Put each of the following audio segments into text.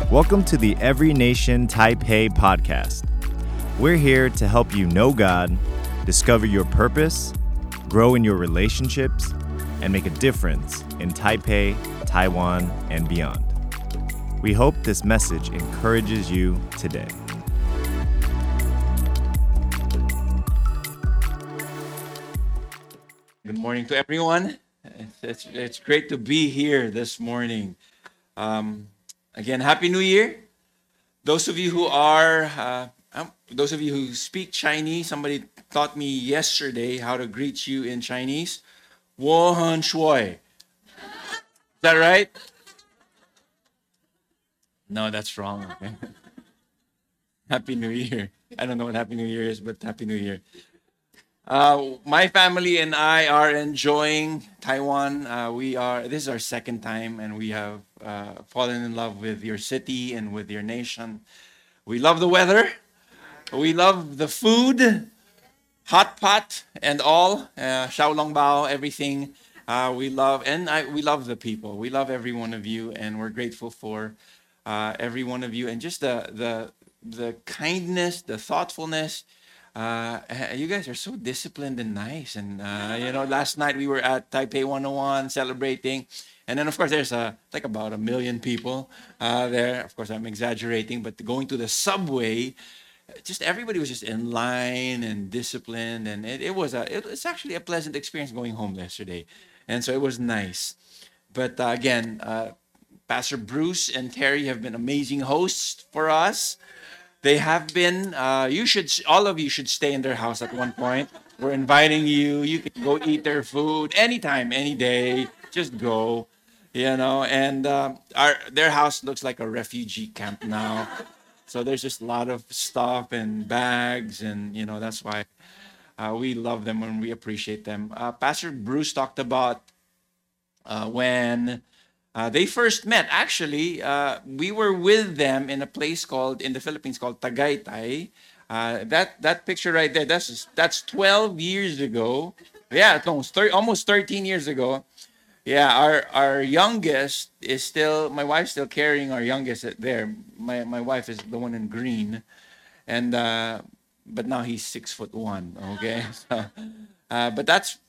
Welcome to the Every Nation Taipei podcast. We're here to help you know God, discover your purpose, grow in your relationships, and make a difference in Taipei, Taiwan, and beyond. We hope this message encourages you today. Good morning to everyone. It's great to be here this morning. Again, Happy New Year. Those of you who those of you who speak Chinese, somebody taught me yesterday how to greet you in Chinese. 我很shui. Is that right? No, that's wrong. Okay. Happy New Year. I don't know what Happy New Year is, but Happy New Year. My family and I are enjoying Taiwan. This is our second time, and we have fallen in love with your city and with your nation. We love the weather. We love the food, hot pot and all, xiaolongbao, everything. We love the people. We love every one of you, and we're grateful for every one of you, and just the kindness, the thoughtfulness. You guys are so disciplined and nice. And last night we were at Taipei 101 celebrating, and then of course there's like about 1 million people there. Of course I'm exaggerating, but going to the subway, just everybody was just in line and disciplined, and it's actually a pleasant experience going home yesterday, and so it was nice. But again, Pastor Bruce and Terry have been amazing hosts for us. They have been. All of you should stay in their house at one point. We're inviting you. You can go eat their food anytime, any day. Just go, And their house looks like a refugee camp now. So there's just a lot of stuff and bags, and that's why we love them and we appreciate them. Pastor Bruce talked about when they first met. Actually, we were with them in a place in the Philippines called Tagaytay. That picture right there, that's 12 years ago. Yeah, no, almost 13 years ago. Yeah, our youngest is still, my wife's still carrying our youngest there. My wife is the one in green, and but now he's 6'1". Okay, but that's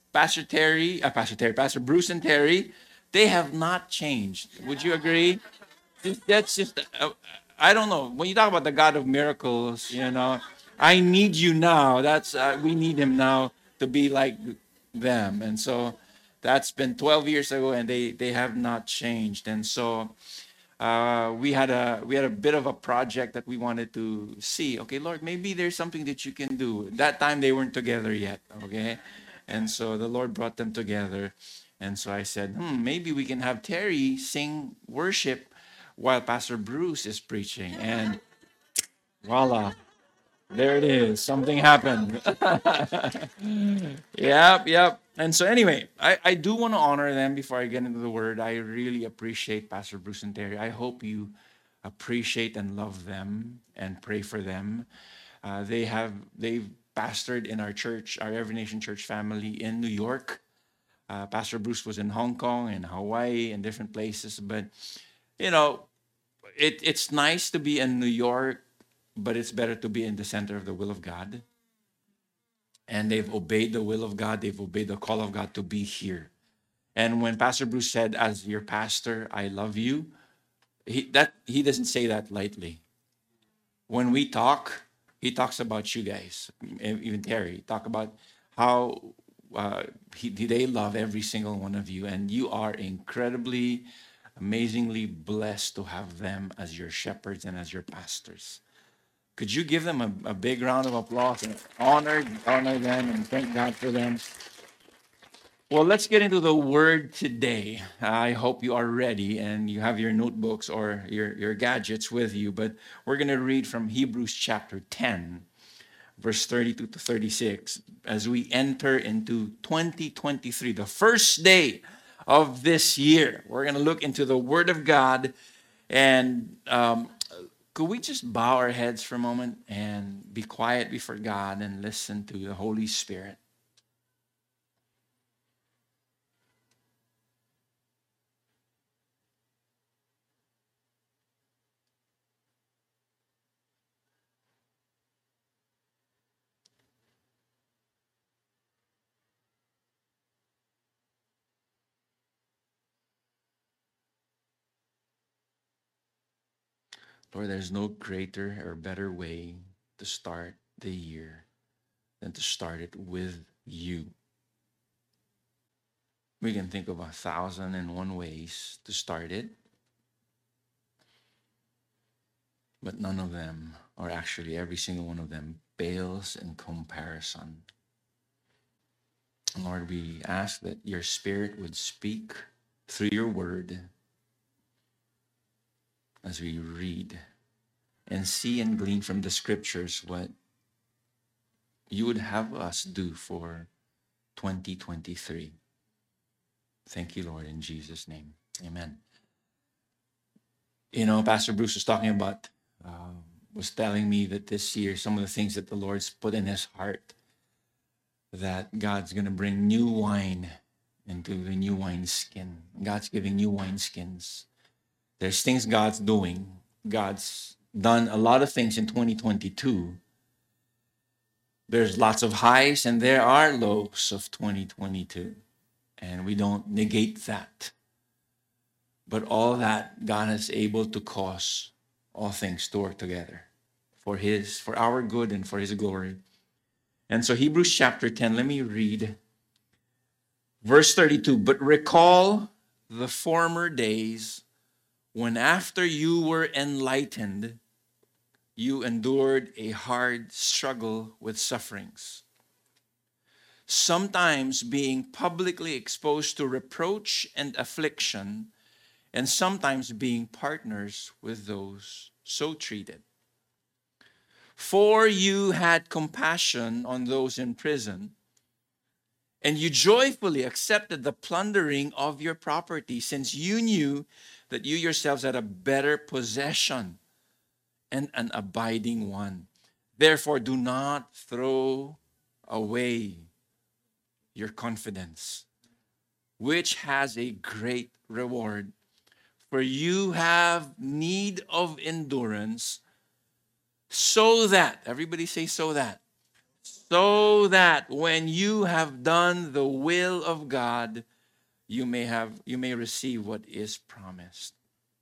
Pastor Bruce and Terry. They have not changed. Would you agree? That's just, I don't know. When you talk about the God of miracles, I need you now. We need him now to be like them. And so that's been 12 years ago, and they have not changed. And so we had a bit of a project that we wanted to see. Okay, Lord, maybe there's something that you can do. That time they weren't together yet. Okay, and so the Lord brought them together. And so I said, maybe we can have Terry sing worship while Pastor Bruce is preaching. And voila, there it is. Something happened. Yep. And so anyway, I do want to honor them before I get into the word. I really appreciate Pastor Bruce and Terry. I hope you appreciate and love them and pray for them. They've pastored in our church, our Every Nation Church family in New York. Pastor Bruce was in Hong Kong and Hawaii and different places. But, it's nice to be in New York, but it's better to be in the center of the will of God. And they've obeyed the will of God. They've obeyed the call of God to be here. And when Pastor Bruce said, as your pastor, I love you, he doesn't say that lightly. When we talk, he talks about you guys, even Terry, talk about how they love every single one of you, and you are incredibly, amazingly blessed to have them as your shepherds and as your pastors. Could you give them a big round of applause and honor them and thank God for them? Well, let's get into the word today. I hope you are ready and you have your notebooks or your gadgets with you, but we're going to read from Hebrews chapter 10. Verse 32 to 36, as we enter into 2023, the first day of this year. We're going to look into the Word of God. And could we just bow our heads for a moment and be quiet before God and listen to the Holy Spirit? Lord, there's no greater or better way to start the year than to start it with you. We can think of 1,001 ways to start it, but none of them, or actually every single one of them, pales in comparison. Lord, we ask that your Spirit would speak through your word as we read and see and glean from the scriptures what you would have us do for 2023. Thank you, Lord, in Jesus' name. Amen. You know, Pastor Bruce was talking about, was telling me that this year, some of the things that the Lord's put in his heart, that God's going to bring new wine into the new wineskin. God's giving new wineskins. There's things God's doing. God's done a lot of things in 2022. There's lots of highs and there are lows of 2022. And we don't negate that. But all that, God is able to cause all things to work together for our good and for his glory. And so Hebrews chapter 10, let me read verse 32. But recall the former days when after you were enlightened, you endured a hard struggle with sufferings, sometimes being publicly exposed to reproach and affliction, and sometimes being partners with those so treated. For you had compassion on those in prison, and you joyfully accepted the plundering of your property, since you knew that you yourselves had a better possession and an abiding one. Therefore, do not throw away your confidence, which has a great reward. For you have need of endurance, so that, everybody say so that when you have done the will of God, you may receive what is promised.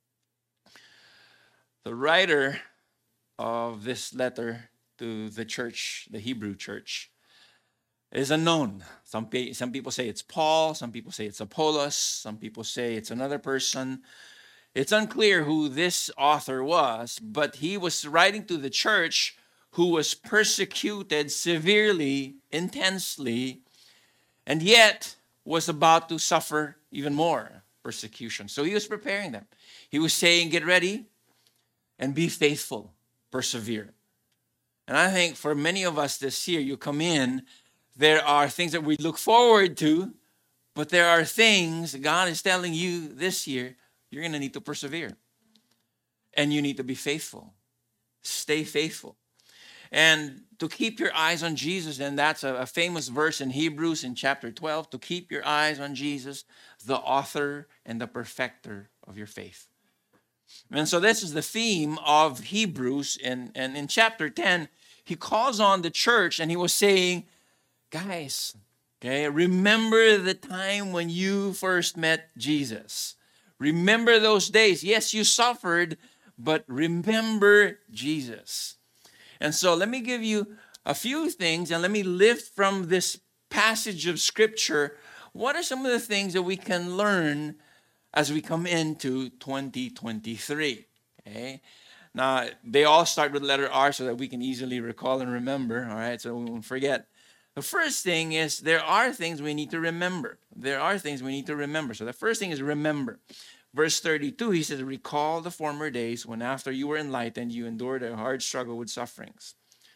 The writer of this letter to the church, the Hebrew church, is unknown. Some people say it's Paul, some people say it's Apollos, some people say it's another person. It's unclear who this author was, but he was writing to the church who was persecuted severely, intensely, and yet was about to suffer even more persecution. So he was preparing them. He was saying, get ready and be faithful, persevere. And I think for many of us this year, you come in, there are things that we look forward to, but there are things God is telling you this year, you're going to need to persevere. And you need to be faithful. Stay faithful. And to keep your eyes on Jesus, and that's a famous verse in Hebrews in chapter 12, to keep your eyes on Jesus, the author and the perfecter of your faith. And so this is the theme of Hebrews. And in chapter 10, he calls on the church and he was saying, guys, okay, remember the time when you first met Jesus. Remember those days. Yes, you suffered, but remember Jesus. And so let me give you a few things and let me lift from this passage of Scripture. What are some of the things that we can learn as we come into 2023? Okay. Now, they all start with the letter R so that we can easily recall and remember. All right, so we won't forget. The first thing is there are things we need to remember. There are things we need to remember. So the first thing is remember. Verse 32, he says, recall the former days when after you were enlightened, you endured a hard struggle with sufferings.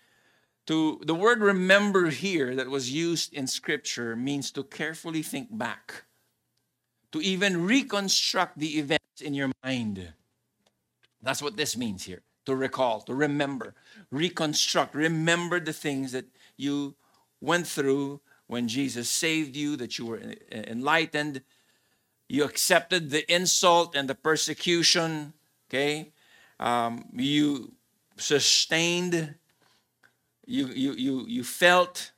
The word remember here that was used in Scripture means to carefully think back, to even reconstruct the events in your mind. That's what this means here, to recall, to remember, reconstruct, remember the things that you went through when Jesus saved you, that you were enlightened, you accepted the insult and the persecution, okay? You sustained, you felt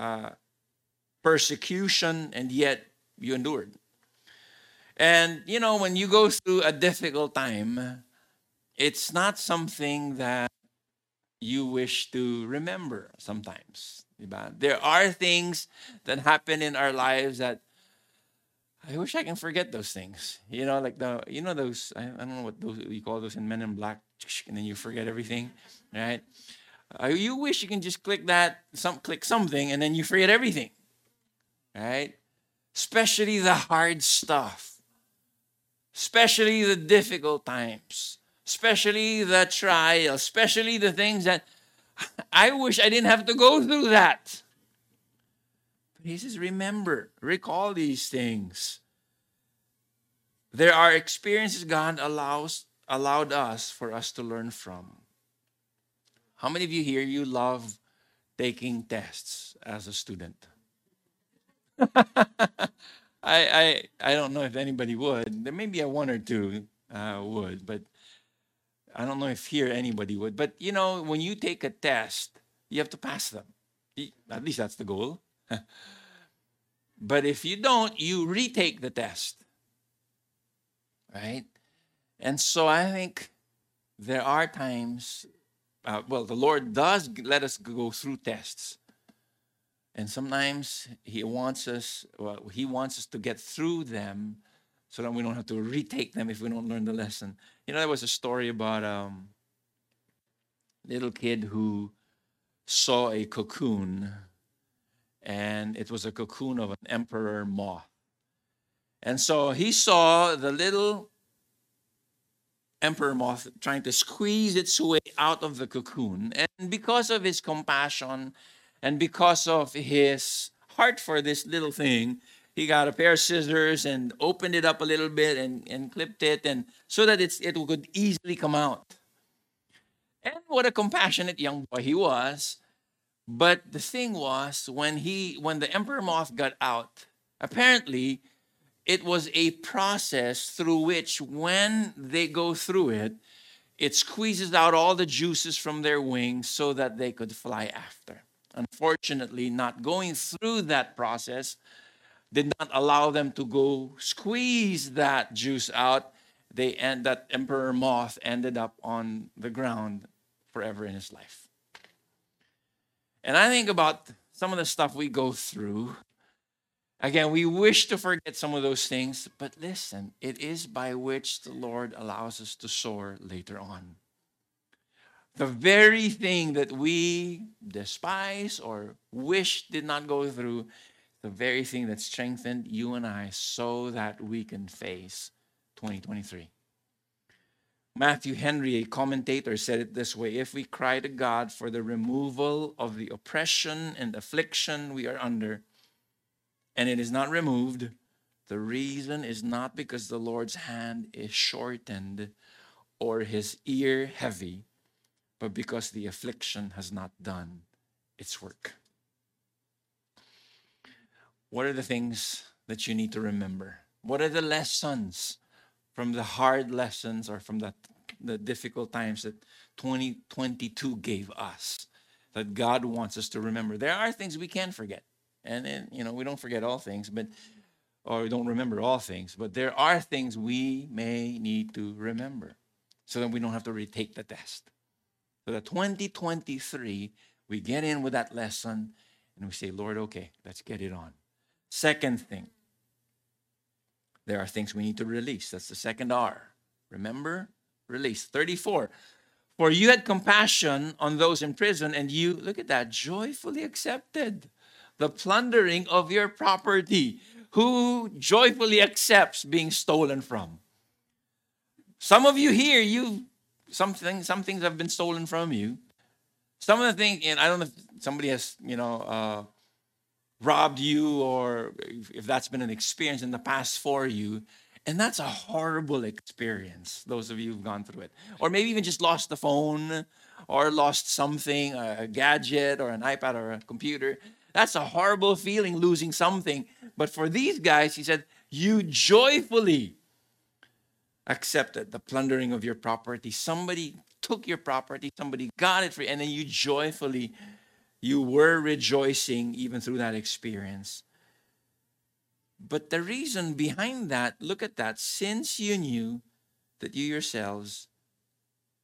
persecution, and yet you endured. And, you know, when you go through a difficult time, it's not something that you wish to remember sometimes. Diba? There are things that happen in our lives that I wish I can forget those things. Like those, I don't know what those you call those in Men in Black, and then you forget everything, right? You wish you can just click something, and then you forget everything, right? Especially the hard stuff, especially the difficult times, especially the trial, especially the things that I wish I didn't have to go through that. But he says, remember, recall these things. There are experiences God allowed us for us to learn from. How many of you here, you love taking tests as a student? I don't know if anybody would. There may be a one or two would, but I don't know if here anybody would. But when you take a test, you have to pass them. At least that's the goal. But if you don't, you retake the test. Right? And so I think there are times, the Lord does let us go through tests. And sometimes He wants us to get through them so that we don't have to retake them if we don't learn the lesson. There was a story about a little kid who saw a cocoon, and it was a cocoon of an emperor moth. And so he saw the little emperor moth trying to squeeze its way out of the cocoon. And because of his compassion and because of his heart for this little thing, he got a pair of scissors and opened it up a little bit and clipped it, and so that it could easily come out. And what a compassionate young boy he was. But the thing was, when the emperor moth got out, apparently it was a process through which, when they go through it, it squeezes out all the juices from their wings so that they could fly after. Unfortunately, not going through that process did not allow them to go squeeze that juice out. That emperor moth ended up on the ground forever in his life. And I think about some of the stuff we go through. Again, we wish to forget some of those things, but listen, it is by which the Lord allows us to soar later on. The very thing that we despise or wish did not go through, the very thing that strengthened you and I so that we can face 2023. Matthew Henry, a commentator, said it this way: if we cry to God for the removal of the oppression and affliction we are under, and it is not removed, the reason is not because the Lord's hand is shortened or his ear heavy, but because the affliction has not done its work. What are the things that you need to remember? What are the lessons from the hard lessons or from the difficult times that 2022 gave us that God wants us to remember? There are things we can forget. And we don't forget all things, or we don't remember all things, but there are things we may need to remember so that we don't have to retake the test. So that 2023, we get in with that lesson and we say, Lord, okay, let's get it on. Second thing, there are things we need to release. That's the second R. Remember? Release. 34. For you had compassion on those in prison, and you, look at that, joyfully accepted the plundering of your property. Who joyfully accepts being stolen from? Some of you here, some things have been stolen from you. Some of the things, and I don't know if somebody has, robbed you, or if that's been an experience in the past for you. And that's a horrible experience, those of you who've gone through it. Or maybe even just lost the phone, or lost something, a gadget, or an iPad, or a computer. That's a horrible feeling, losing something. But for these guys, he said, you joyfully accepted the plundering of your property. Somebody took your property, somebody got it for you, and then you were rejoicing even through that experience. But the reason behind that, look at that, since you knew that you yourselves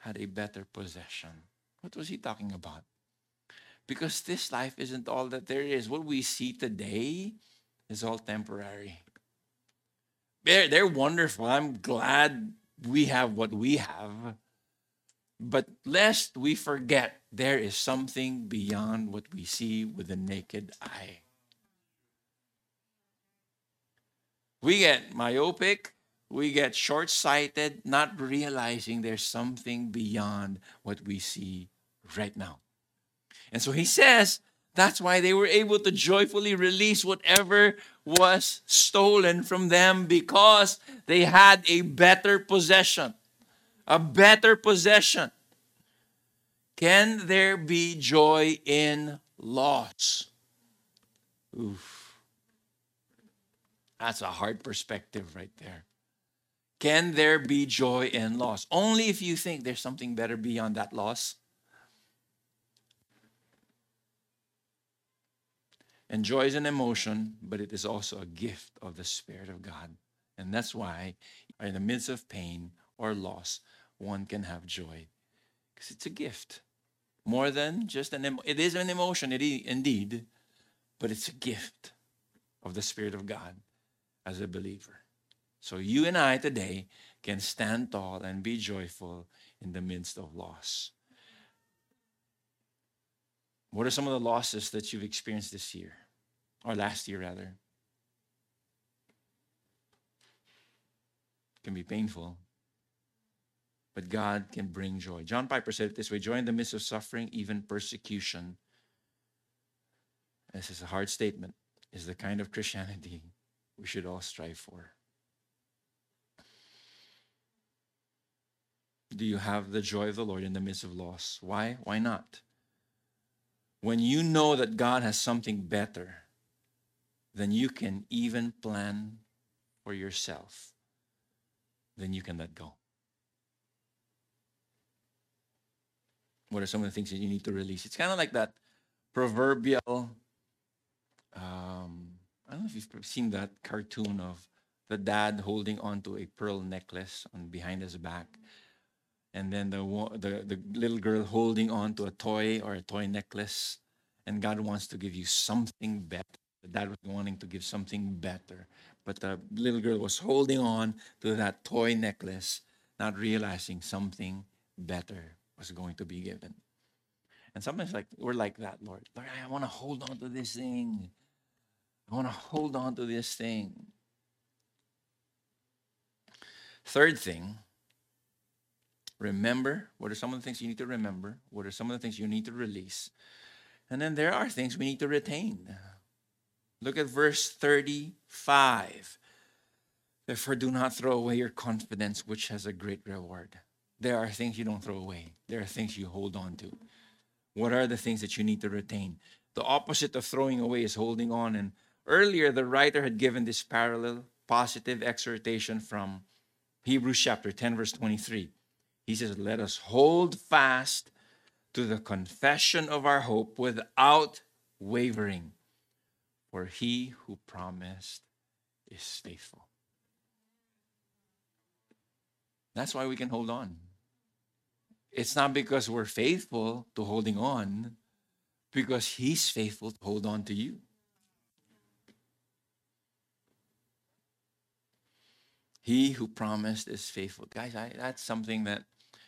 had a better possession. What was he talking about? Because this life isn't all that there is. What we see today is all temporary. They're wonderful. I'm glad we have what we have. But lest we forget, there is something beyond what we see with the naked eye. We get myopic, we get short sighted, not realizing there's something beyond what we see right now. And so he says that's why they were able to joyfully release whatever was stolen from them, because they had a better possession. A better possession. Can there be joy in loss? Oof. That's a hard perspective right there. Can there be joy in loss? Only if you think there's something better beyond that loss. And joy is an emotion, but it is also a gift of the Spirit of God. And that's why in the midst of pain or loss, one can have joy. Because it's a gift. More than just it is an emotion, indeed, but it's a gift of the Spirit of God as a believer. So you and I today can stand tall and be joyful in the midst of loss. What are some of the losses that you've experienced this year? Or last year, rather? It can be painful. But God can bring joy. John Piper said it this way: joy in the midst of suffering, even persecution. This is a hard statement. Is the kind of Christianity we should all strive for. Do you have the joy of the Lord in the midst of loss? Why? Why not? When you know that God has something better, then you can even plan for yourself. Then you can let go. What are some of the things that you need to release? It's kind of like that proverbial, I don't know if you've seen that cartoon of the dad holding on to a pearl necklace on behind his back. And then the little girl holding on to a toy or a toy necklace. And God wants to give you something better. The dad was wanting to give something better. But the little girl was holding on to that toy necklace, not realizing something better was going to be given. And sometimes we're like that, Lord. Lord, I want to hold on to this thing. I want to hold on to this thing. Third thing, remember. What are some of the things you need to remember? What are some of the things you need to release? And then there are things we need to retain. Look at verse 35. Therefore, do not throw away your confidence, which has a great reward. There are things you don't throw away. There are things you hold on to. What are the things that you need to retain? The opposite of throwing away is holding on. And earlier, the writer had given this parallel, positive exhortation from Hebrews chapter 10, verse 23. He says, let us hold fast to the confession of our hope without wavering. For he who promised is faithful. That's why we can hold on. It's not because we're faithful to holding on, because he's faithful to hold on to you. He who promised is faithful. Guys, that's something that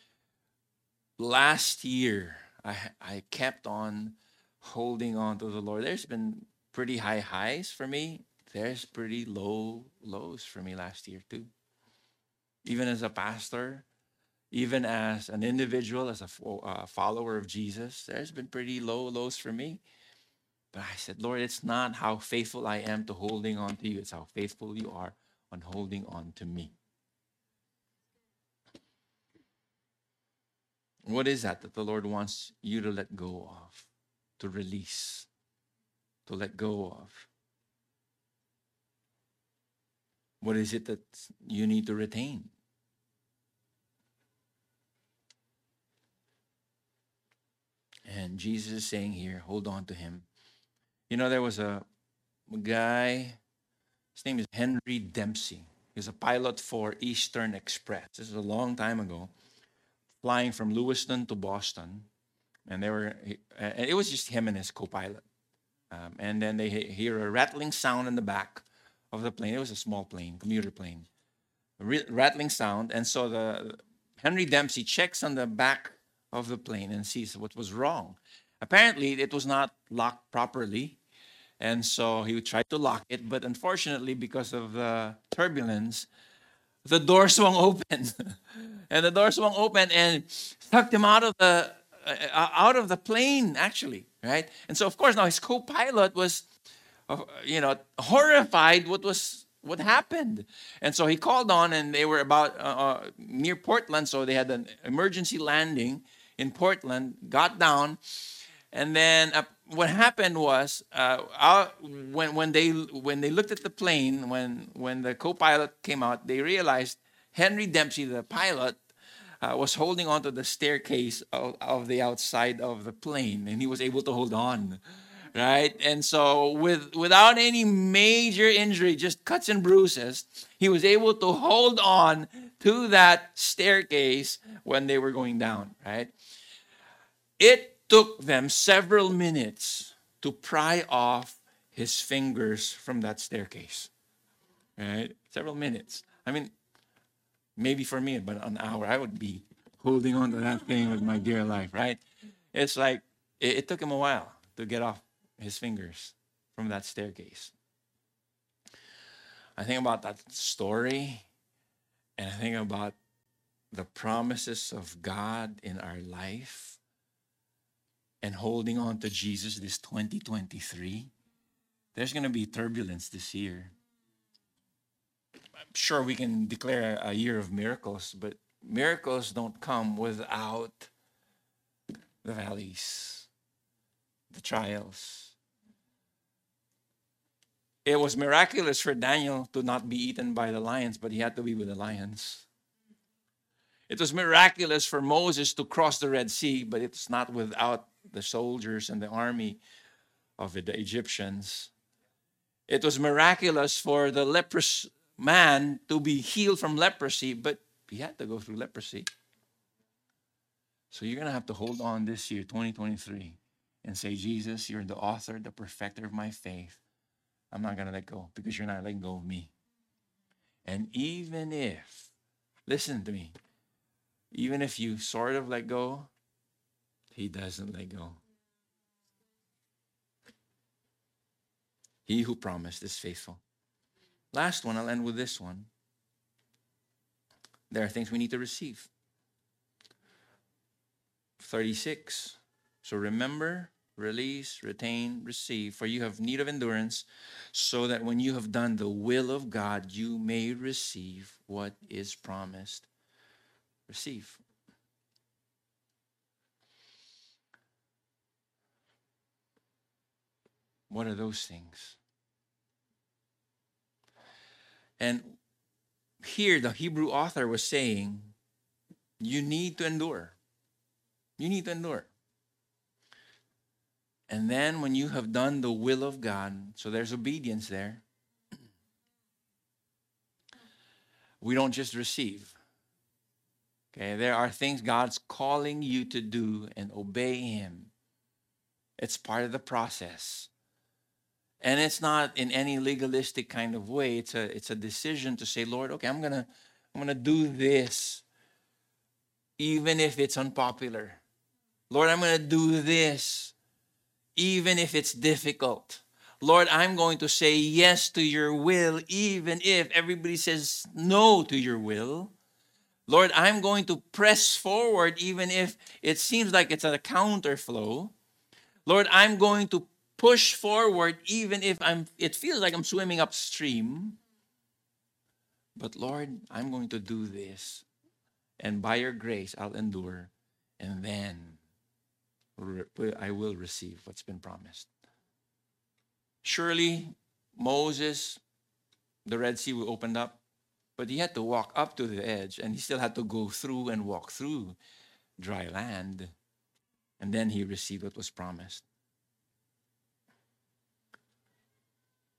last year I kept on holding on to the Lord. There's been pretty high highs for me. There's pretty low lows for me last year too. Even as a pastor, even as an individual, as a follower of Jesus, there's been pretty low lows for me. But I said, Lord, it's not how faithful I am to holding on to you. It's how faithful you are on holding on to me. What is that the Lord wants you to let go of, to release, to let go of? What is it that you need to retain? And Jesus is saying here, hold on to him. You know, there was a guy, his name is Henry Dempsey. He was a pilot for Eastern Express. This is a long time ago. flying from Lewiston to Boston, and it was just him and his co-pilot. And then they hear a rattling sound in the back of the plane. It was a small plane, commuter plane, rattling sound. And so the Henry Dempsey checks on the back of the plane and sees what was wrong. Apparently, it was not locked properly. And so he tried to lock it, but unfortunately, because of the turbulence, the door swung open. And the door swung open and sucked him out of the plane, actually, right? And so, of course, now his co-pilot was, horrified what happened. And so he called on, and they were about near Portland, so they had an emergency landing in Portland, got down, and then what happened was when they looked at the plane, when the co-pilot came out, they realized Henry Dempsey, the pilot, was holding onto the staircase of the outside of the plane, and he was able to hold on, right? And so without any major injury, just cuts and bruises, he was able to hold on to that staircase when they were going down, right? It took them several minutes to pry off his fingers from that staircase, right? Several minutes. I mean, maybe for me, but an hour, I would be holding on to that thing with my dear life, right? It's like, it took him a while to get off his fingers from that staircase. I think about that story, and I think about the promises of God in our life and holding on to Jesus this 2023. There's going to be turbulence this year. I'm sure we can declare a year of miracles, but miracles don't come without the valleys, the trials. It was miraculous for Daniel to not be eaten by the lions, but he had to be with the lions. It was miraculous for Moses to cross the Red Sea, but it's not without the soldiers and the army of the Egyptians. It was miraculous for the leprous man to be healed from leprosy, but he had to go through leprosy. So you're going to have to hold on this year, 2023, and say, Jesus, you're the author, the perfecter of my faith. I'm not going to let go because you're not letting go of me. And even if, listen to me, even if you sort of let go, he doesn't let go. He who promised is faithful. Last one, I'll end with this one. There are things we need to receive. 36. So remember, release, retain, receive, for you have need of endurance, so that when you have done the will of God, you may receive what is promised. Receive. What are those things? And here the Hebrew author was saying, you need to endure. You need to endure. And then when you have done the will of God, so there's obedience there, we don't just receive. Okay, there are things God's calling you to do and obey Him. It's part of the process. And it's not in any legalistic kind of way. It's a decision to say, Lord, okay, I'm gonna do this, even if it's unpopular. Lord, I'm gonna do this, even if it's difficult. Lord, I'm going to say yes to your will, even if everybody says no to your will. Lord, I'm going to press forward, even if it seems like it's a counterflow. Lord, I'm going to push forward, even if it feels like I'm swimming upstream. But Lord, I'm going to do this. And by your grace, I'll endure. And then I will receive what's been promised. Surely, Moses, the Red Sea will open up, but he had to walk up to the edge, and he still had to go through and walk through dry land. And then he received what was promised.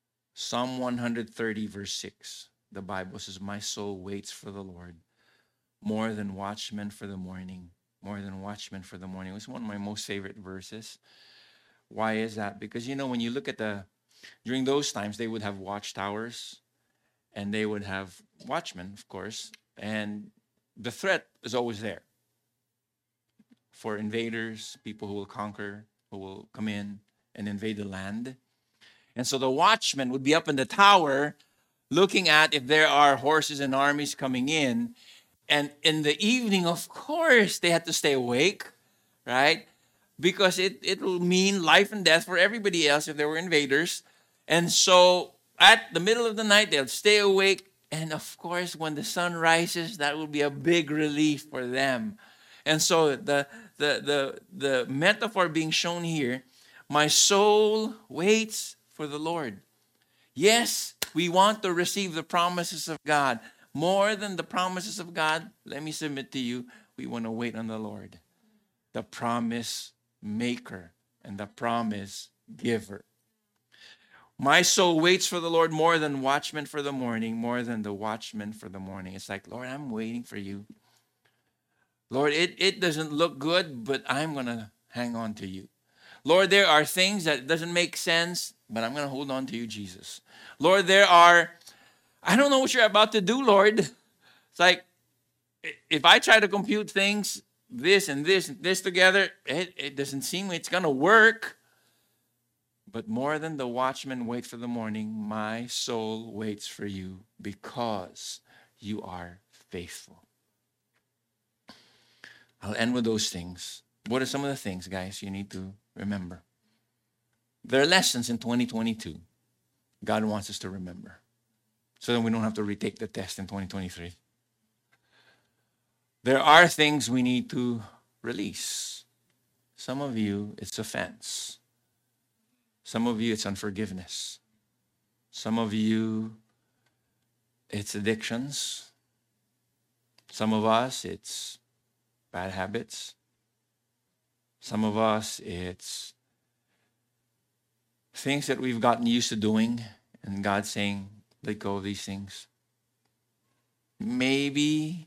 Psalm 130, verse 6, the Bible says, my soul waits for the Lord. more than watchmen for the morning. More than watchmen for the morning. It was one of my most favorite verses. Why is that? Because, when you look at during those times, they would have watchtowers and they would have watchmen, of course. And the threat is always there for invaders, people who will conquer, who will come in and invade the land. And so the watchman would be up in the tower looking at if there are horses and armies coming in. And in the evening, of course, they had to stay awake, right? Because it will mean life and death for everybody else if there were invaders. And so at the middle of the night, they'll stay awake. And of course, when the sun rises, that will be a big relief for them. And so the metaphor being shown here, my soul waits for the Lord. Yes, we want to receive the promises of God. More than the promises of God, let me submit to you, we want to wait on the Lord, the promise maker and the promise giver. My soul waits for the Lord more than watchmen for the morning, more than the watchmen for the morning. It's like, Lord, I'm waiting for you. Lord, it doesn't look good, but I'm going to hang on to you. Lord, there are things that doesn't make sense, but I'm going to hold on to you, Jesus. Lord, I don't know what you're about to do, Lord. It's like, if I try to compute things, this and this and this together, it doesn't seem it's going to work. But more than the watchmen wait for the morning, my soul waits for you because you are faithful. I'll end with those things. What are some of the things, guys, you need to remember? There are lessons in 2022 God wants us to remember so that we don't have to retake the test in 2023. There are things we need to release. Some of you, it's offense. Some of you, it's unforgiveness. Some of you, it's addictions. Some of us, it's bad habits. Some of us, it's things that we've gotten used to doing, and God's saying, let go of these things. Maybe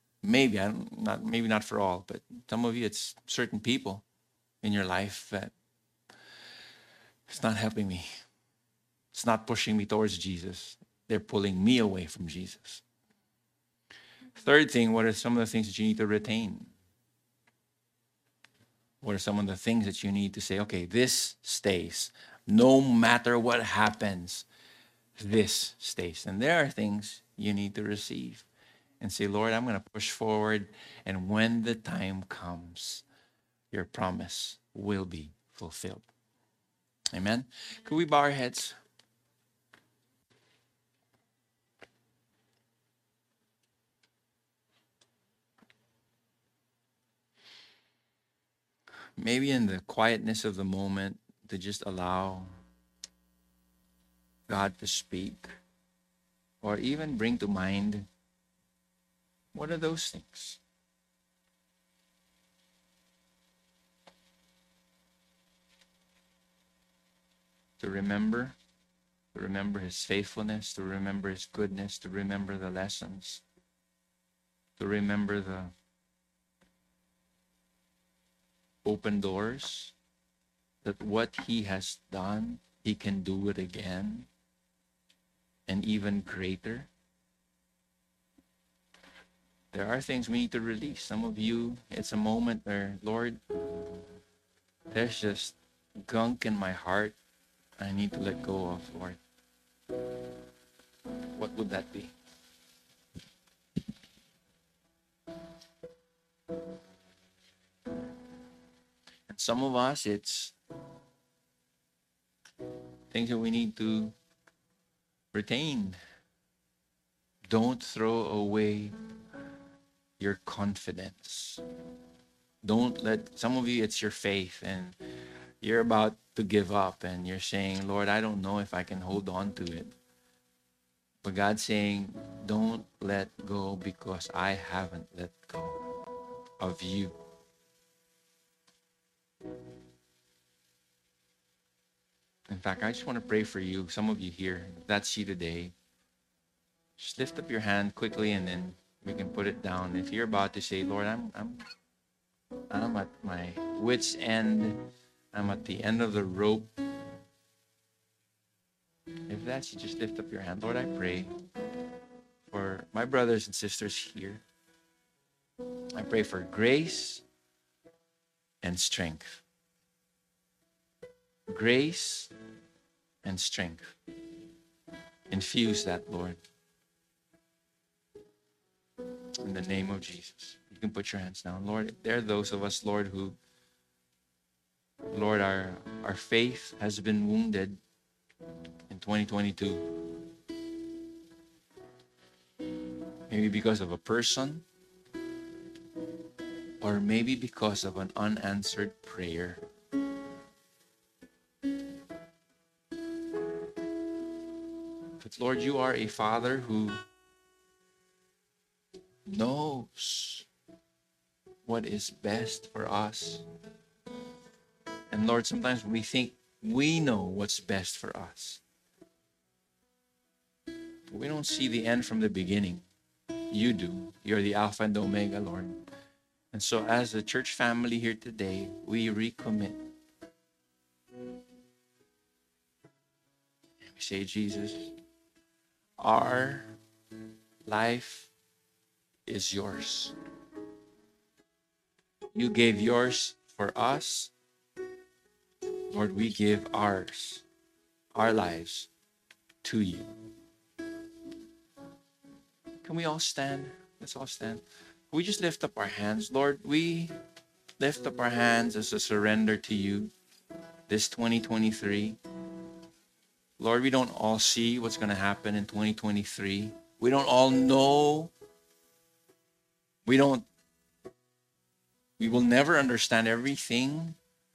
not for all, but some of you, it's certain people in your life that it's not helping me. It's not pushing me towards Jesus. They're pulling me away from Jesus. Third thing, what are some of the things that you need to retain? What are some of the things that you need to say, okay, this stays. No matter what happens, this stays. And there are things you need to receive and say, Lord, I'm going to push forward. And when the time comes, your promise will be fulfilled. Amen. Could we bow our heads? Maybe in the quietness of the moment, to just allow God to speak, or even bring to mind, what are those things? To remember his faithfulness, to remember his goodness, to remember the lessons, to remember the open doors, that what he has done, he can do it again, and even greater. There are things we need to release. Some of you, it's a moment where, Lord, there's just gunk in my heart I need to let go of, Lord. What would that be? And some of us, it's things that we need to retain. Don't throw away your confidence. Don't let, some of you, it's your faith, and you're about to give up, and you're saying, Lord, I don't know if I can hold on to it. But God's saying, don't let go because I haven't let go of you. In fact, I just want to pray for you. Some of you here, if that's you today, just lift up your hand quickly, and then we can put it down. If you're about to say, Lord, I'm at my wit's end. I'm at the end of the rope. If that's you, just lift up your hand. Lord, I pray for my brothers and sisters here. I pray for grace and strength. Grace and strength. Infuse that, Lord. In the name of Jesus. You can put your hands down. Lord, there are those of us, Lord, who, Lord, our faith has been wounded in 2022. Maybe because of a person, or maybe because of an unanswered prayer. But Lord, you are a Father who knows what is best for us. And Lord, sometimes we think we know what's best for us. But we don't see the end from the beginning. You do. You're the Alpha and the Omega, Lord. And so as a church family here today, we recommit. And we say, Jesus, our life is yours. You gave yours for us. Lord, we give ours, our lives, to you. Can we all stand? Let's all stand. We just lift up our hands. Lord, we lift up our hands as a surrender to you this 2023. Lord, we don't all see what's going to happen in 2023. We don't all know. We will never understand everything.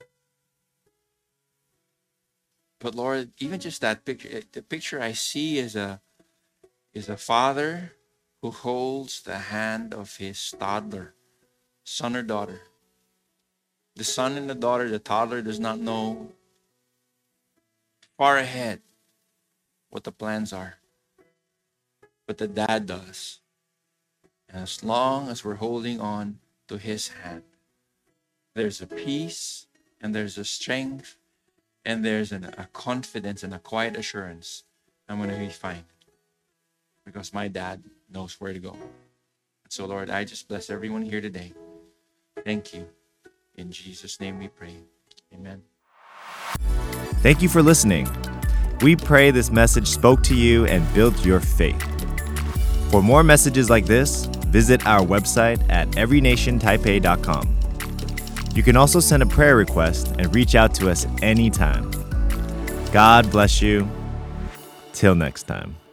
But Lord, even just that picture, the picture I see is a father who holds the hand of his toddler, son or daughter. The son and the daughter, the toddler does not know far ahead what the plans are. But the dad does. And as long as we're holding on to his hand, there's a peace and there's a strength and there's a confidence and a quiet assurance. I'm going to be fine because my dad knows where to go. So, Lord, I just bless everyone here today. Thank you. In Jesus' name we pray. Amen. Thank you for listening. We pray this message spoke to you and built your faith. For more messages like this, visit our website at everynationtaipei.com. You can also send a prayer request and reach out to us anytime. God bless you. Till next time.